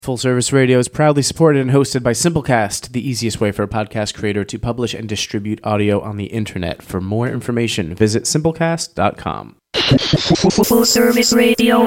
Full Service Radio is proudly supported and hosted by Simplecast, the easiest way for a podcast creator to publish and distribute audio on the internet. For more information, visit simplecast.com. Full Service Radio.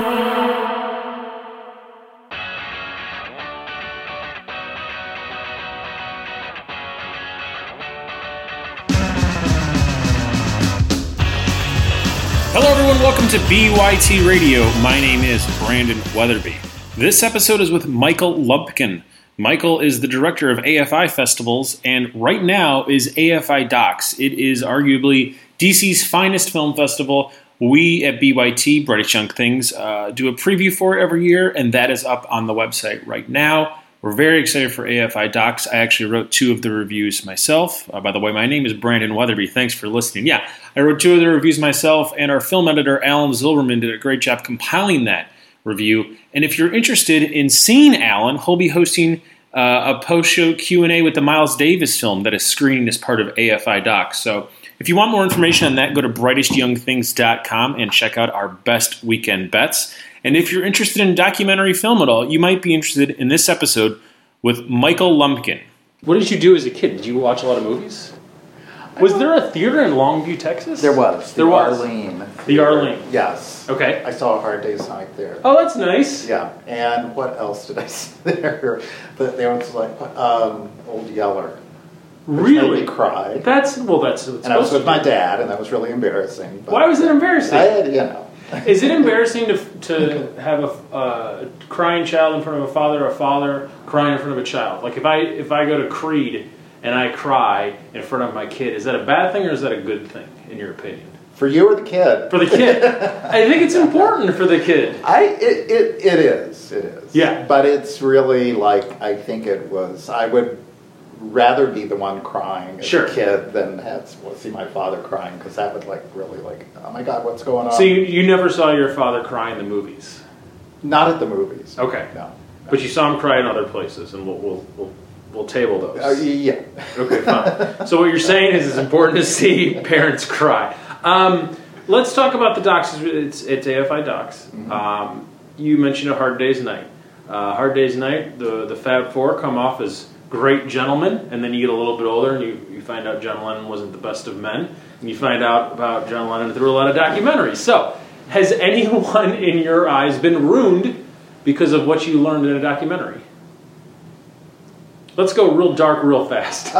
Hello everyone, welcome to BYT Radio. My name is Brandon Weatherby. This episode is with Michael Lumpkin. Michael is the director of AFI Festivals, and right now is AFI Docs. It is arguably DC's finest film festival. We at BYT, British Young Things, do a preview for it every year, and that is up on the website right now. We're very excited for AFI Docs. I actually wrote 2 of the reviews myself. By the way, my name is Brandon Weatherby. Thanks for listening. Yeah, I wrote 2 of the reviews myself, and our film editor, Alan Zilberman, did a great job compiling that review. And if you're interested in seeing Alan, he'll be hosting a post-show Q&A with the Miles Davis film that is screening as part of AFI Docs. So if you want more information on that, go to brightestyoungthings.com and check out our best weekend bets. And if you're interested in documentary film at all, you might be interested in this episode with Michael Lumpkin. What did you do as a kid? Did you watch a lot of movies? Was there a theater in Longview, Texas? There was. There was. Arlene. The Arlene. Yes. Okay. I saw A Hard Day's Night there. Oh, that's nice. Yeah. And what else did I see there? But there was like Old Yeller. Which made me cry. That's what's and I was with my dad, and that was really embarrassing. But why was it embarrassing? Is it embarrassing to have a crying child in front of a father crying in front of a child? Like if I go to Creed and I cry in front of my kid, is that a bad thing or is that a good thing, in your opinion? For you or the kid? For the kid. I think it's important for the kid. It is. Yeah. But it's really like, I think it was, I would rather be the one crying as a kid than see my father crying, because that would really oh my God, what's going on? So you never saw your father cry in the movies? Not at the movies. Okay. No. But you saw him cry in other places, and we'll table those. Yeah. Okay, fine. So what you're saying is it's important to see parents cry. Let's talk about the docs. It's AFI Docs. Mm-hmm. You mentioned A Hard Day's Night. Hard Day's Night, the Fab Four come off as great gentlemen, and then you get a little bit older and you find out John Lennon wasn't the best of men, and you find out about John Lennon through a lot of documentaries. So, has anyone in your eyes been ruined because of what you learned in a documentary? Let's go real dark real fast.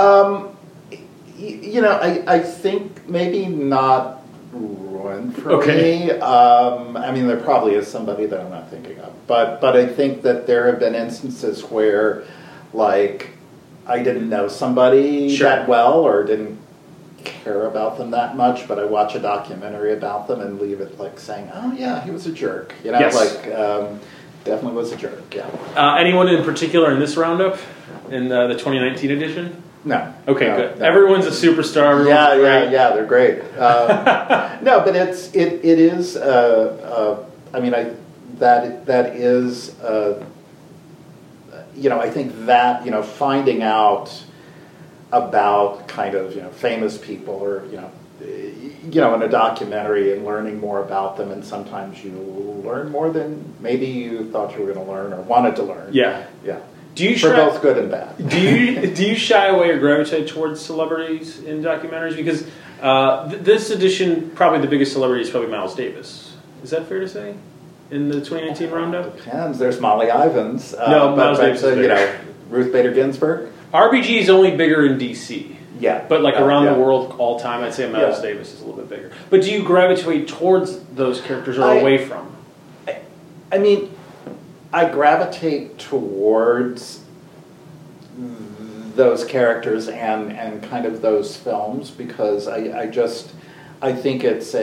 I think maybe not ruined for me. I mean, there probably is somebody that I'm not thinking of. But I think that there have been instances where, I didn't know somebody that well or didn't care about them that much, but I watch a documentary about them and leave it saying, oh yeah, he was a jerk. Definitely was a jerk, yeah. Anyone in particular in this roundup, in the 2019 edition? No. Okay, good. No. Everyone's a superstar. Yeah, they're great. No, but it is. I mean, that is. I think that finding out about kind of famous people or in a documentary and learning more about them, and sometimes you learn more than maybe you thought you were going to learn or wanted to learn. Yeah. Do you for both good and bad? Do you shy away or gravitate towards celebrities in documentaries? Because this edition, probably the biggest celebrity is probably Miles Davis. Is that fair to say? In the 2019 roundup? Depends. There's Molly Ivins. Miles Davis is bigger. Ruth Bader Ginsburg. RBG is only bigger in DC. Yeah. But around the world all time, I'd say Miles Davis is a little bit bigger. But do you gravitate towards those characters or away from? I mean, I gravitate towards those characters and kind of those films because I think it's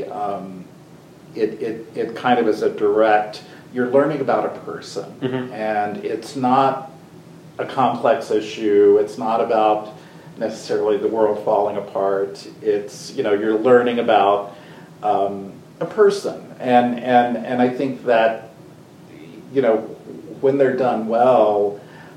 it kind of is a direct, you're learning about a person, and it's not a complex issue, it's not about necessarily the world falling apart, it's, you're learning about a person, and I think that, when they're done well,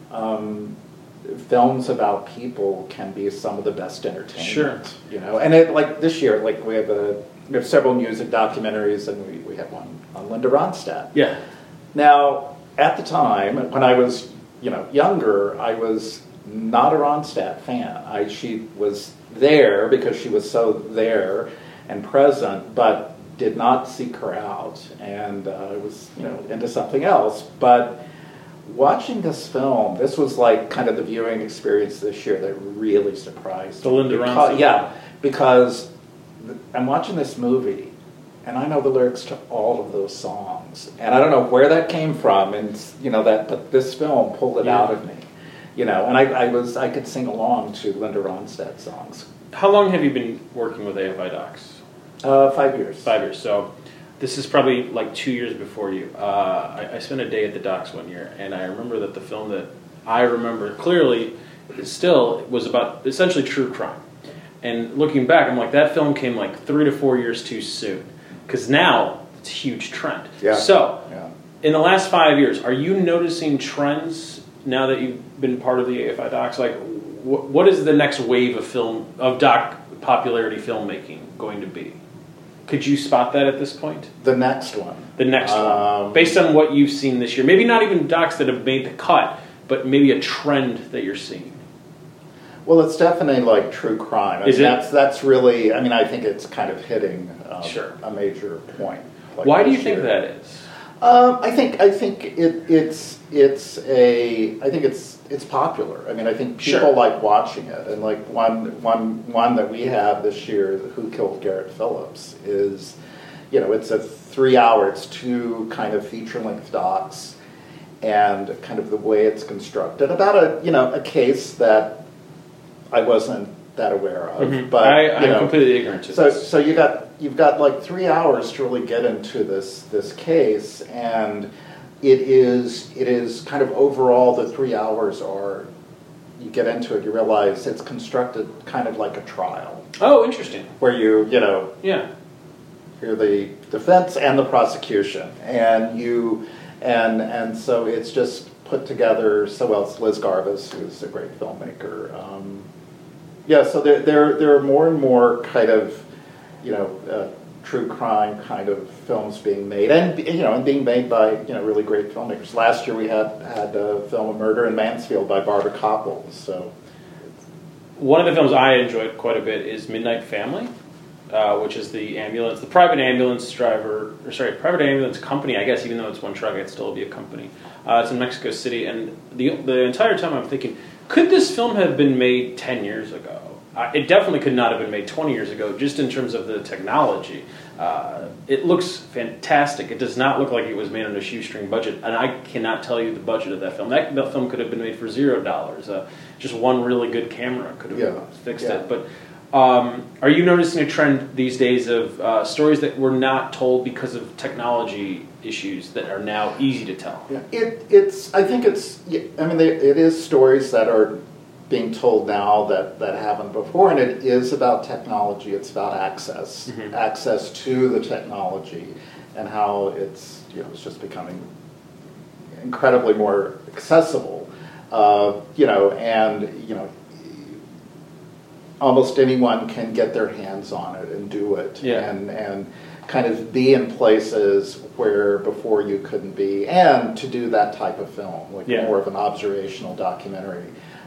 films about people can be some of the best entertainment. Sure. And this year, we have several music documentaries, and we have one on Linda Ronstadt. Yeah. Now, at the time, when I was, younger, I was not a Ronstadt fan. She was there because she was so there and present, but did not seek her out, and I was, into something else. But watching this film, this was like kind of the viewing experience this year that really surprised me. The Linda Ronstadt. Yeah, because I'm watching this movie, and I know the lyrics to all of those songs, and I don't know where that came from, and but this film pulled it out of me, and I could sing along to Linda Ronstadt songs. How long have you been working with AFI Docs? 5 years. 5 years. So this is probably like 2 years before you. I spent a day at the Docks one year, and I remember that the film that I remember clearly was about essentially true crime. And looking back, I'm like, that film came like 3 to 4 years too soon, because now it's a huge trend. Yeah. So in the last 5 years, are you noticing trends now that you've been part of the AFI Docs? Like, what is the next wave of doc popularity filmmaking going to be? Could you spot that at this point? The next one. The next one. Based on what you've seen this year. Maybe not even docs that have made the cut, but maybe a trend that you're seeing. Well, it's definitely like true crime. That's really, I think it's kind of hitting a major point. Like why do you think that is? I think it's popular. I think people like watching it, and like one that we have this year, Who Killed Garrett Phillips, is, it's a 3 hour, it's 2 kind of feature-length docs, and kind of the way it's constructed about a case that I wasn't that aware of. Mm-hmm. But I'm completely ignorant to this. So you've got like 3 hours to really get into this case, and it is kind of overall the 3 hours are, you get into it, you realize it's constructed kind of like a trial. Oh, interesting. Where you're the defense and the prosecution, and so it's just put together so well. It's Liz Garbus, who's a great filmmaker. So there are more and more kind of, true crime kind of films being made, and being made by really great filmmakers. Last year we had a film of Murder in Mansfield by Barbara Koppel. So one of the films I enjoyed quite a bit is Midnight Family, which is the private ambulance company, I guess, even though it's one truck, it'd still be a company. It's in Mexico City, and the entire time I'm thinking, could this film have been made 10 years ago? It definitely could not have been made 20 years ago, just in terms of the technology. It looks fantastic. It does not look like it was made on a shoestring budget, and I cannot tell you the budget of that film. That film could have been made for $0. Just one really good camera could have fixed it. But are you noticing a trend these days of stories that were not told because of technology issues that are now easy to tell? Yeah. It is stories that are being told now that haven't before, and it is about technology. It's about access to the technology, and how it's just becoming incredibly more accessible. Almost anyone can get their hands on it and do it, and kind of be in places where before you couldn't be, and to do that type of film, like more of an observational documentary.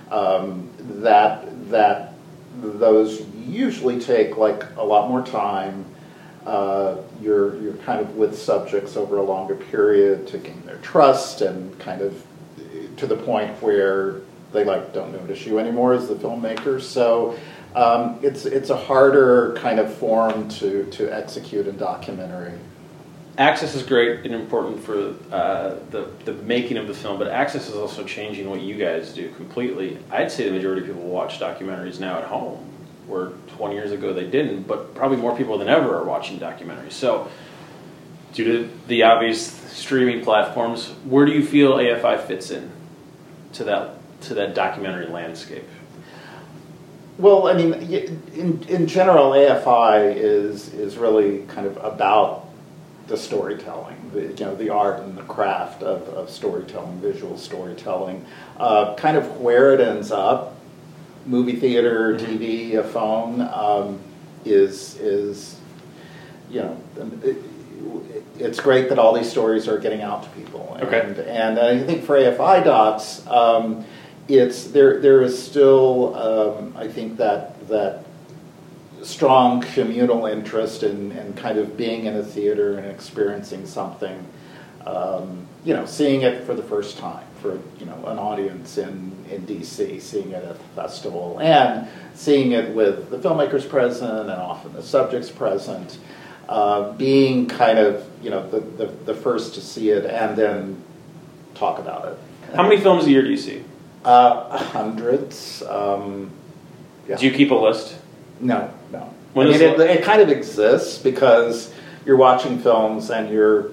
That those usually take like a lot more time. You're kind of with subjects over a longer period to gain their trust, and kind of to the point where they don't notice you anymore as the filmmaker. So it's a harder kind of form to execute in documentary. Access is great and important for the making of the film, but access is also changing what you guys do completely. I'd say the majority of people watch documentaries now at home, where 20 years ago they didn't, but probably more people than ever are watching documentaries. So due to the obvious streaming platforms, where do you feel AFI fits in to that documentary landscape? Well, in general, AFI is really kind of about the storytelling, the art and the craft of storytelling, visual storytelling. Kind of where it ends up, movie theater, TV, a phone, is it's great that all these stories are getting out to people. Okay. And I think for AFI docs, there is still I think that strong communal interest in kind of being in a theater and experiencing something, seeing it for the first time for an audience in DC, seeing it at the festival, and seeing it with the filmmakers present and often the subjects present, being kind of the first to see it and then talk about it. How many films a year do you see? Hundreds. Yeah. Do you keep a list? No. When it kind of exists because you're watching films and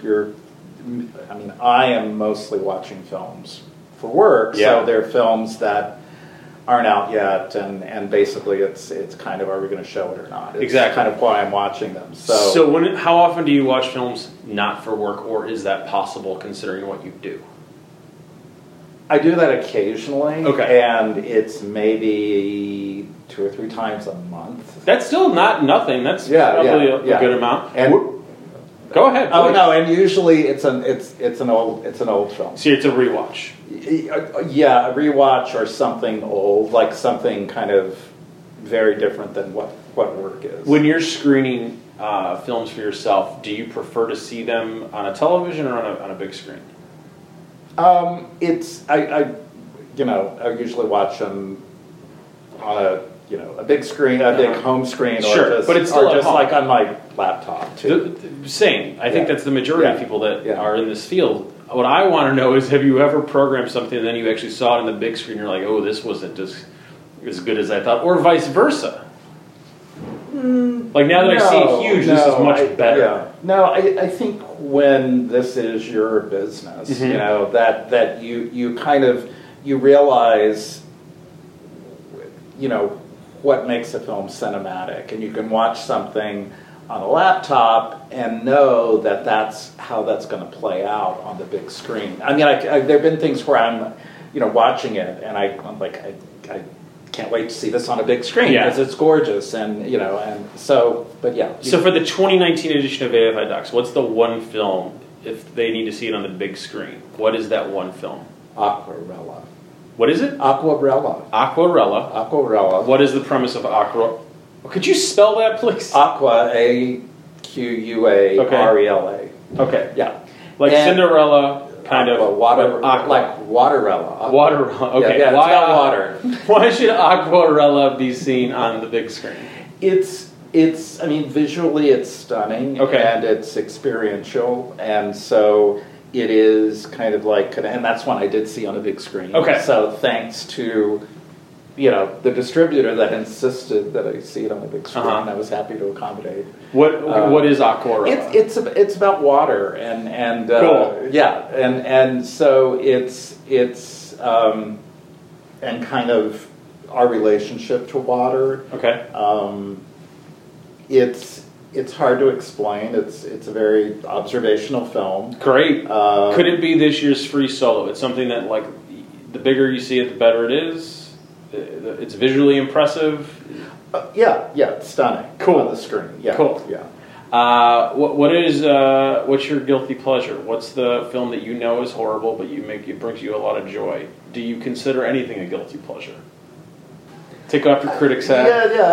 I am mostly watching films for work, so they're films that aren't out yet, and basically it's kind of, are we going to show it or not? It's exactly kind of why I'm watching them. So how often do you watch films not for work, or is that possible considering what you do? I do that occasionally, okay, and it's maybe 2 or 3 times a month. That's still not nothing. That's probably a good amount. And go ahead. Oh please. no, and usually it's an old film. So it's a rewatch. Yeah, a rewatch or something old, like something kind of very different than what work is. When you're screening films for yourself, do you prefer to see them on a television or on a big screen? I usually watch them on a big screen, a big home screen, or but it's still just home. like on my laptop too. Same. I think that's the majority of people that are in this field. What I want to know is, have you ever programmed something and then you actually saw it on the big screen, you're like, oh, this wasn't as good as I thought, or vice versa? Like now that I see it huge, this is much better. Yeah. No, I think when this is your business, that you kind of, you realize, what makes a film cinematic, and you can watch something on a laptop and know that that's how that's going to play out on the big screen. I mean, there have been things where I'm, watching it and I'm like, I can't wait to see this on a big screen because it's gorgeous, and but yeah. So for the 2019 edition of AFI Docs, what's the one film if they need to see it on the big screen? What is that one film? Aquarella. What is it? Aquarella. Aquarella. What is the premise of Aquarella? Could you spell that, please? Aqua, AQUARELA. Okay. Yeah. Like Cinderella, kind aqua, of. Water, aqua. like Waterella. Waterella. Okay. Yeah, why it's got water. Why should Aquarella be seen on the big screen? It's. I mean, visually it's stunning, and it's experiential, and so it is kind of like, and that's one I did see on a big screen. Okay. So thanks to the distributor that insisted that I see it on the big screen, I was happy to accommodate. What is Aquarella? It's about water and cool. and so it's and kind of our relationship to water. Okay. It's hard to explain. It's a very observational film. Great. Could it be this year's Free Solo? It's something that, like, the bigger you see it, the better it is. It's visually impressive. It's stunning. Cool. On the screen. Yeah. Cool. Yeah. What's your guilty pleasure? What's the film that you know is horrible but it brings you a lot of joy? Do you consider anything a guilty pleasure? Take off your critic's hat.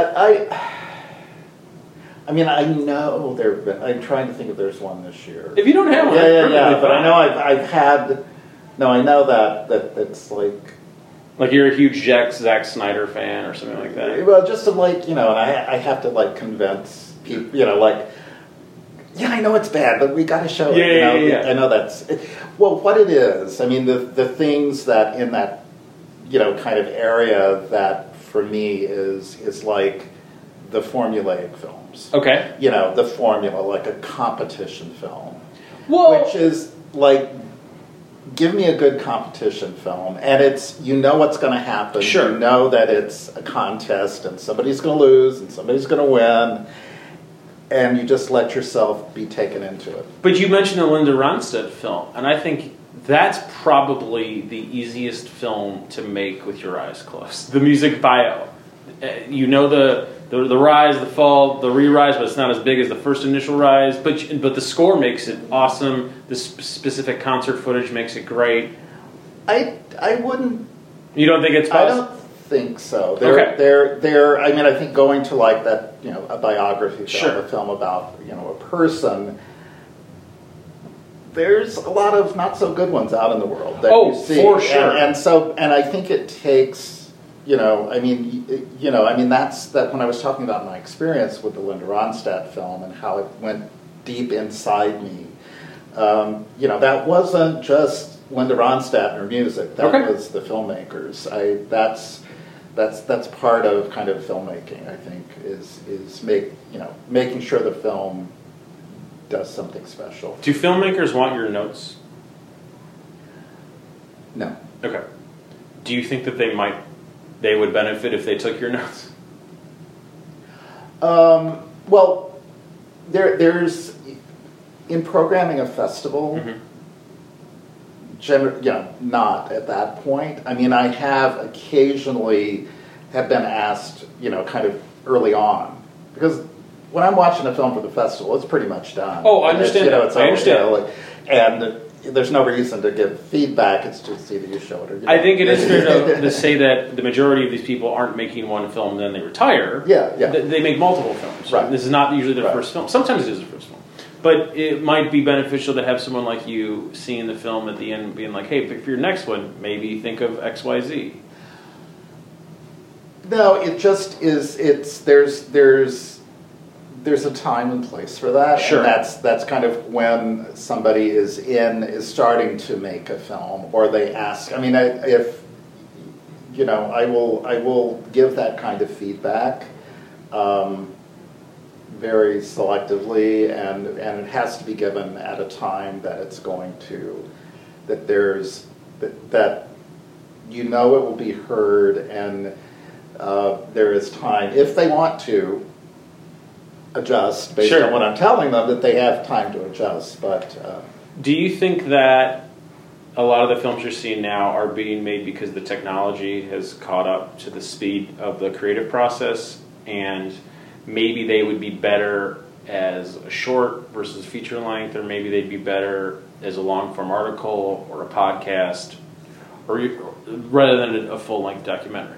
I mean, I know there have been. I'm trying to think if there's one this year. If you don't have one, but I know I've had. No, I know that's like. Like you're a huge Zack Snyder fan or something like that. Well, just to and I have to convince people, I know it's bad, but we got to show it. Yeah. I know that's well, what it is. I mean, the things that in that kind of area that for me is like the formulaic films. Okay. The formula, like a competition film. Well, which is like, give me a good competition film, and it's what's going to happen. Sure. You know that it's a contest, and somebody's going to lose, and somebody's going to win, and you just let yourself be taken into it. But you mentioned the Linda Ronstadt film, and I think that's probably the easiest film to make with your eyes closed. The music bio. you know the rise, the fall, the re-rise, but it's not as big as the first initial rise. But the score makes it awesome. The specific concert footage makes it great. I wouldn't. You don't think it's I possible? don't think so. Okay. They're. I mean, I think going to like that, a biography film, Sure. a film about a person. There's a lot of not so good ones out in the world that you see. For sure. And I think it takes, I mean that's that when I was talking about my experience with the Linda Ronstadt film and how it went deep inside me. That wasn't just Linda Ronstadt and her music. That was the filmmakers. That's part of kind of filmmaking. I think is making sure the film does something special. Do filmmakers want your notes? No. Okay. Do you think that they would benefit if they took your notes? Well, there's in programming a festival. Mm-hmm. Not at that point. I mean, I have occasionally have been asked, kind of early on, because when I'm watching a film for the festival, it's pretty much done. Oh, I understand. I understand. And there's no reason to give feedback. It's just either you show it or you don't. I think it is fair to say that the majority of these people aren't making one film, then they retire. Yeah. They make multiple films. Right. This is not usually their first film. Sometimes it is their first film. But it might be beneficial to have someone like you seeing the film at the end being like, hey, for your next one, maybe think of XYZ. No, it just is. There's a time and place for that. Sure. And that's kind of when somebody is starting to make a film, or they ask. I mean, I will give that kind of feedback very selectively, and it has to be given at a time that it's going to that it will be heard, and there is time if they want to adjust based on what I'm telling them, that they have time to adjust. But do you think that a lot of the films you're seeing now are being made because the technology has caught up to the speed of the creative process, and maybe they would be better as a short versus feature length, or maybe they'd be better as a long form article or a podcast, or rather than a full length documentary?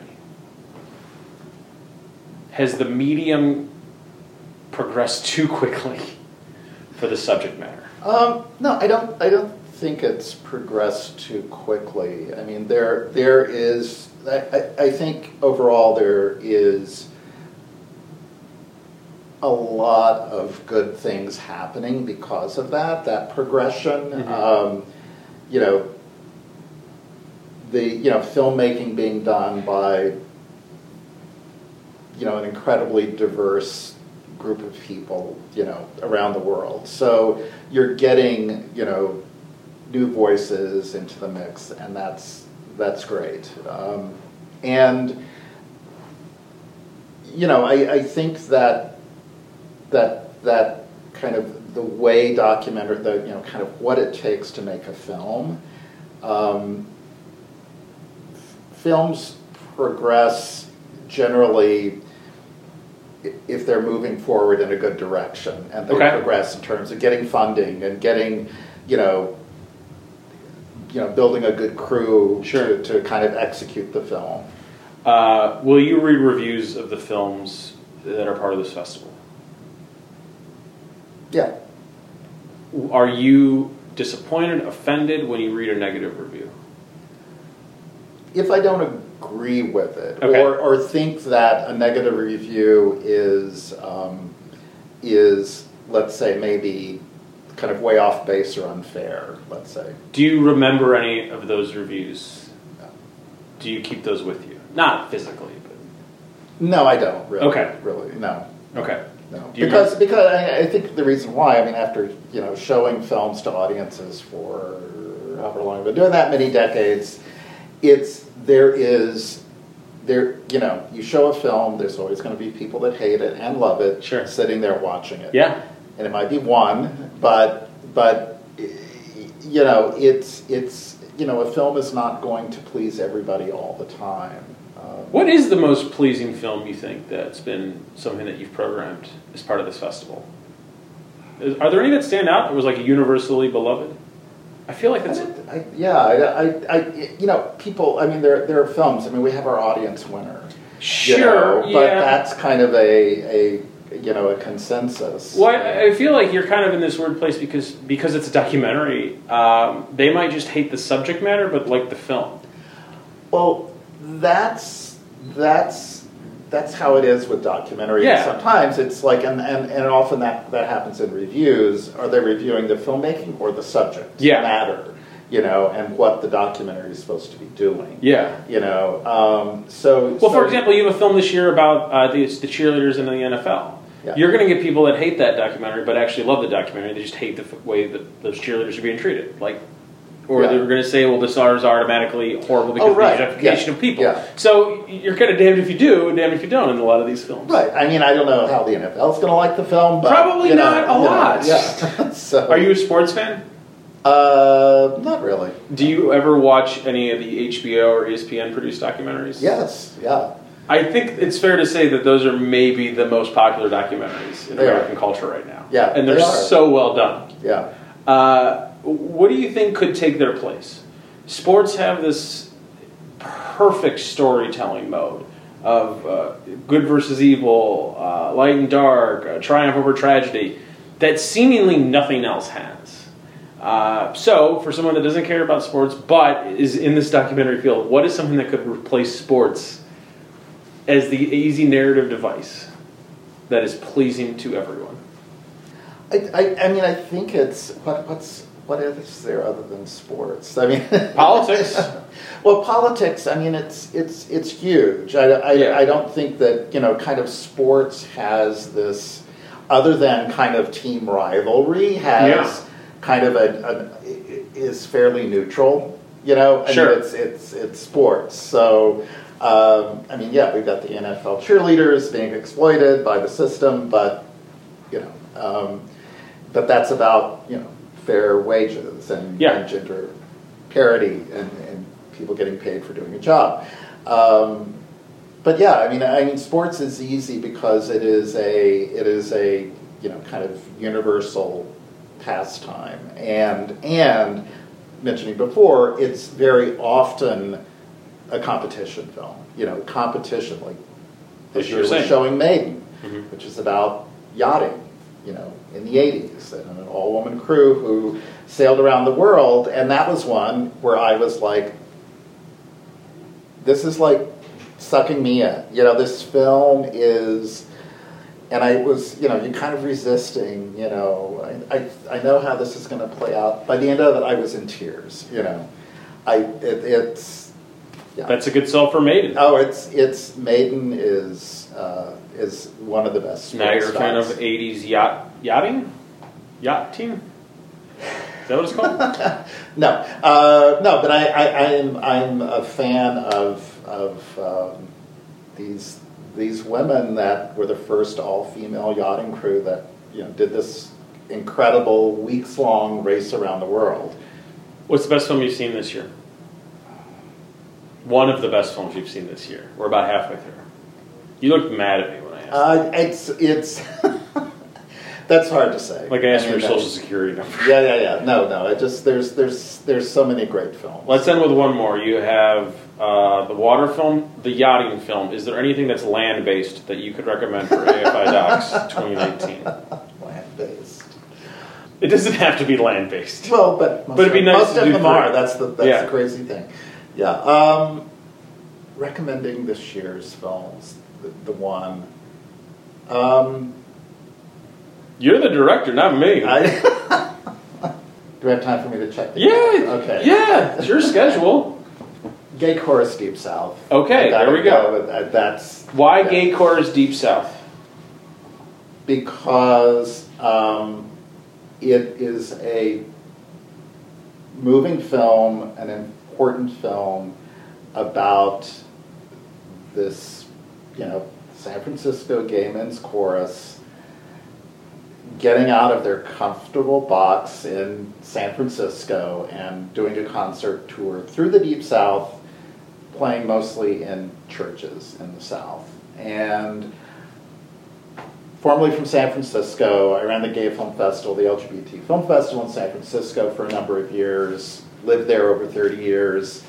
Has the medium progressed too quickly for the subject matter? No, I don't think it's progressed too quickly. I mean, there is. I think overall there is a lot of good things happening because of that progression. Mm-hmm. Filmmaking being done by an incredibly diverse group of people, around the world. So you're getting, new voices into the mix, and that's great. I think that kind of the way documentary, kind of what it takes to make a film. Films progress generally if they're moving forward in a good direction, and they progress in terms of getting funding and getting, building a good crew to kind of execute the film. Will you read reviews of the films that are part of this festival? Yeah. Are you disappointed, offended when you read a negative review? If I don't agree with it, or think that a negative review is, let's say, maybe kind of way off base or unfair, let's say. Do you remember any of those reviews? No. Do you keep those with you? Not physically, but... No, I don't, really. Okay. Really, no. Okay. No. Because I think the reason why, I mean, after, showing films to audiences for however long I've been doing that, many decades, you show a film, there's always going to be people that hate it and love it, sitting there watching it. Yeah. And it might be one, but it's a film is not going to please everybody all the time. What is the most pleasing film you think that's been something that you've programmed as part of this festival? Are there any that stand out that was like universally beloved? I feel like that's... people, I mean, there are films, I mean, we have our audience winner. Sure, but that's kind of a consensus. Well, I feel like you're kind of in this weird place because it's a documentary. They might just hate the subject matter, but like the film. Well, that's how it is with documentary. Yeah. Sometimes it's like, and often that happens in reviews. Are they reviewing the filmmaking or the subject matter? And what the documentary is supposed to be doing. Yeah. For example, you have a film this year about the cheerleaders in the NFL. Yeah. You're going to get people that hate that documentary, but actually love the documentary. They just hate the way that those cheerleaders are being treated. Or they're going to say, well, this art is automatically horrible because of the objectification of people. Yeah. So you're kind of damned if you do and damned if you don't in a lot of these films. Right. I mean, I don't know how the NFL is going to like the film. But, probably not a lot. Yeah. So, are you a sports fan? Not really. Do you ever watch any of the HBO or ESPN produced documentaries? Yes. Yeah. I think it's fair to say that those are maybe the most popular documentaries in American culture right now. Yeah. And they're so well done. Yeah. What do you think could take their place? Sports have this perfect storytelling mode of good versus evil, light and dark, triumph over tragedy, that seemingly nothing else has. So, for someone that doesn't care about sports but is in this documentary field, what is something that could replace sports as the easy narrative device that is pleasing to everyone? I mean, I think it's what is there other than sports? I mean, politics. Well, politics. I mean, it's huge. I don't think that kind of sports has this, other than kind of team rivalry, has kind of is fairly neutral. Sure. Mean, it's sports. So. I mean, we've got the NFL cheerleaders being exploited by the system, but but that's about fair wages and gender parity and people getting paid for doing a job. But I mean, sports is easy because it is a kind of universal pastime, and mentioning before, it's very often a competition film. Competition, like this year we're showing Maiden, which is about yachting, in the 80s, and an all-woman crew who sailed around the world, and that was one where I was like, this is like sucking me in. This film is, and I was, you're kind of resisting, I know how this is going to play out. By the end of it, I was in tears, it's... Yeah. That's a good sell for Maiden. Oh, it's Maiden is one of the best. Now you're a fan of 80s yachting? Yacht team? Is that what it's called? No, but I'm a fan of these women that were the first all-female yachting crew that did this incredible weeks-long race around the world. What's the best film you've seen this year? One of the best films you've seen this year. We're about halfway through. You looked mad at me when I asked. It's that's hard to say. Like I asked for your social security number. Yeah. No. It just there's so many great films. Let's end with one more. You have the water film, the yachting film. Is there anything that's land based that you could recommend for AFI Docs 2019? Land based. It doesn't have to be land based. Well, but it'd be nice most to of do them are. That's the crazy thing. Yeah. Recommending this year's films, the one. You're the director, not me. Do I have time for me to check? Okay. Yeah, it's your schedule. Gay Chorus Deep South. Okay, there we go. That's why Gay Chorus Deep South? Because it is a moving film, an important film about this, San Francisco gay men's chorus getting out of their comfortable box in San Francisco and doing a concert tour through the Deep South, playing mostly in churches in the South. And formerly from San Francisco, I ran the Gay Film Festival, the LGBT Film Festival in San Francisco for a number of years, lived there over 30 years.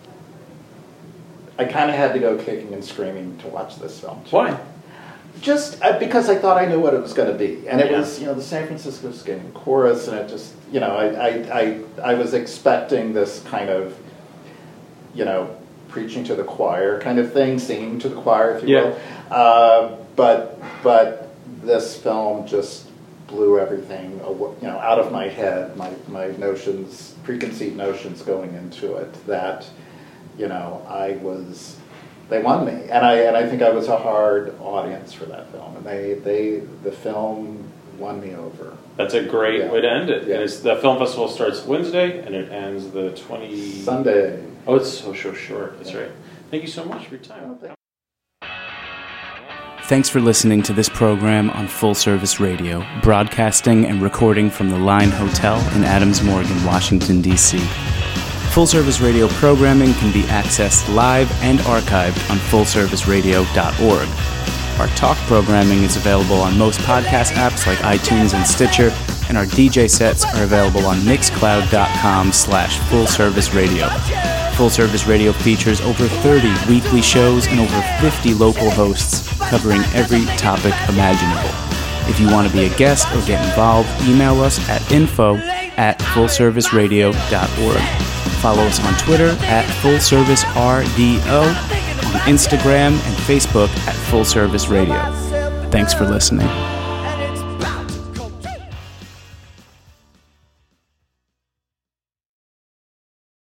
I kind of had to go kicking and screaming to watch this film. Why? Just because I thought I knew what it was going to be. And it was, the San Francisco Skating Chorus, and it just, I was expecting this kind of, preaching to the choir kind of thing, singing to the choir, if you will. But this film just blew everything, out of my head, my notions, preconceived notions going into it, that, they won me, and I think I was a hard audience for that film, and the film won me over. That's a great way to end it. Yeah. The film festival starts Wednesday and it ends the 20 Sunday. Oh, it's so short. That's right. Thank you so much for your time. Thanks for listening to this program on Full Service Radio, broadcasting and recording from the Line Hotel in Adams Morgan, Washington, D.C. Full Service Radio programming can be accessed live and archived on fullserviceradio.org. Our talk programming is available on most podcast apps like iTunes and Stitcher, and our DJ sets are available on mixcloud.com/fullserviceradio. Full Service Radio features over 30 weekly shows and over 50 local hosts covering every topic imaginable. If you want to be a guest or get involved, email us at info@fullserviceradio.org. Follow us on Twitter @FullServiceRDO, on Instagram and Facebook @FullServiceRadio. Thanks for listening.